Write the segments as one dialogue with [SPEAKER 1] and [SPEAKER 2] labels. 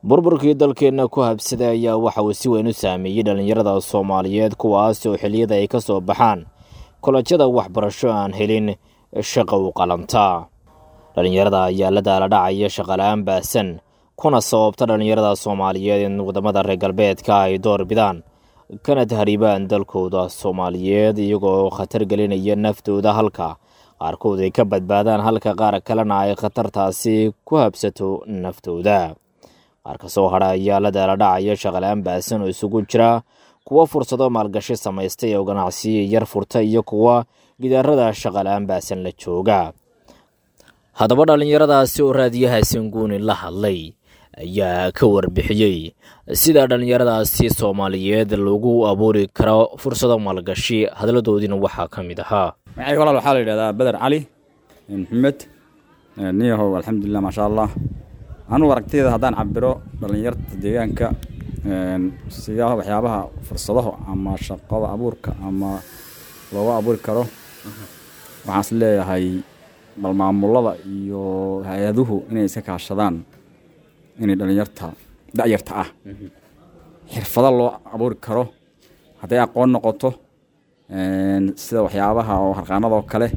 [SPEAKER 1] burburkii dalkeena ku habsaday ayaa waxa uu si weyn u saameeyay dhalinyarada Soomaaliyeed kuwaas oo xilliyada ay ka soo baxaan kolajada waxbarasho aan helin shaqo u qalanta. dhalinyarada ayaa la daala dhacaya shaqo la'aan baasan kuna sababta dhalinyarada Soomaaliyeed in wadamada reer galbeedka ay door bidaan kana tahriibaan dalkooda Soomaaliyeed iyagoo khatar gelinaya naftooda halka qaarkood ay ka badbaadaan halka qaar kalena ay khatartaasi ku habsato naftooda. qaar ka soo hara ayaa la daala dhacaya shaqo la'aan baasan oo isugu jira kuwa fursado maalgashi samaystay oo ganacsiyo yar furta iyo kuwa gidaarada shaqo la'aan baasan la jooga. haddaba dhalinyaradaasi oo raadiyaha Sanguuni la hadlay ayaa ka warbixiyay sida dhalinyaradaasi Soomaaliyeed loogu abuuri karo fursado maalgashi. hadaladoodina waxaa ka mid ahaa
[SPEAKER 2] magacayga walaal waxaa la yidhahdaa Badar Cali Maxamed niyahow alxamdulilah maasha allah. anu aragtida haddaan cabiro dhalinyarta deegaanka sida waxyaabaha fursadaha ama shaqada abuurka ama looga abuuri karo waxaan is leeyahay bal maamulada iyo hay'aduhu inay iska kaashadaan inay dhalinyarta da'yarta ah xirfado loo abuuri karo hadday aqoon noqoto sida waxyaabaha oo harqaanada oo kale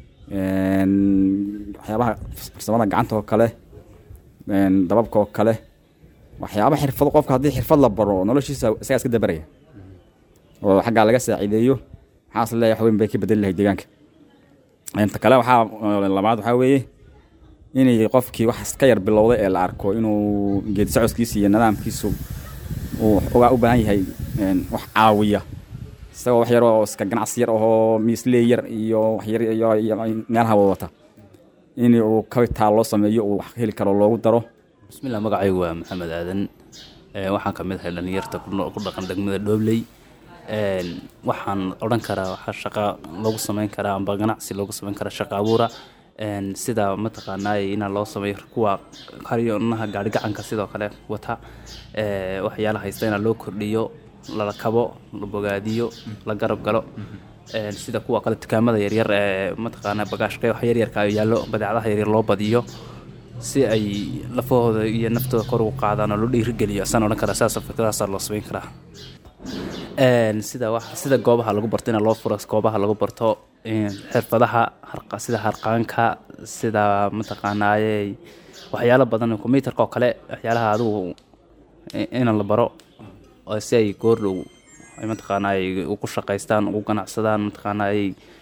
[SPEAKER 2] waxyaabaha farsamada gacanta oo kale dababka oo kale waxyaabaha xirfado qofka haddii xirfad la baro noloshiisa isaga iska dabaraya oo xagga laga saacideeyo waxaa is leeyahay wax weyn bay ka bedeli lahayd deegaanka. inta kale waxaa labaad waxaa weeye inay qofkii wax iska yar bilowday ee la arko inuu geedi socodkiisa iyo nidaamkiisu uu u baahan yahay wax caawiya isagoo wax yar oo iska ganacsi yar oo miislee yar iyo wax yar iyo meelaha wata in uu kabitaan loo sameeyo uu wax heli karo loogu daro.
[SPEAKER 3] bismillah magacaygu waa Maxamed Aadan waxaan ka mid ahay dhalinyarta ku dhaqan degmada Dhobley. waxaan oran karaa waxa shaqo lagu sameyn karaa amba ganacsi lagu sameyn karaa shaqo abuura sida mataqaanay in loo sameeyo kuwa qariyoonaha gaari gacanka sidoo kale wata waxyaalaha haysta in loo kordhiyo la kabo la bogaadiyo la garab galo sida kuwa kale dukaamada yar yar mataqaanay bagaashka wax yar yar ka yaalo badeecadaha yar yar loo badiyo si ay lafahooda iyo naftooda kor u qaadaan oo loo dhiirigeliyo san oran karaa saas fikradaas loo sameyn karaa. sida goobaha lagu barto in loo furo goobaha lagu barto xirfadaha sida harqaanka sida mataqaanay waxyaalo badan computerka oo kale waxyaalaha adigu in la baro oo si ay goor dhow ay mataqaanay ugu shaqeystaan ugu ganacsadaan mataqaanay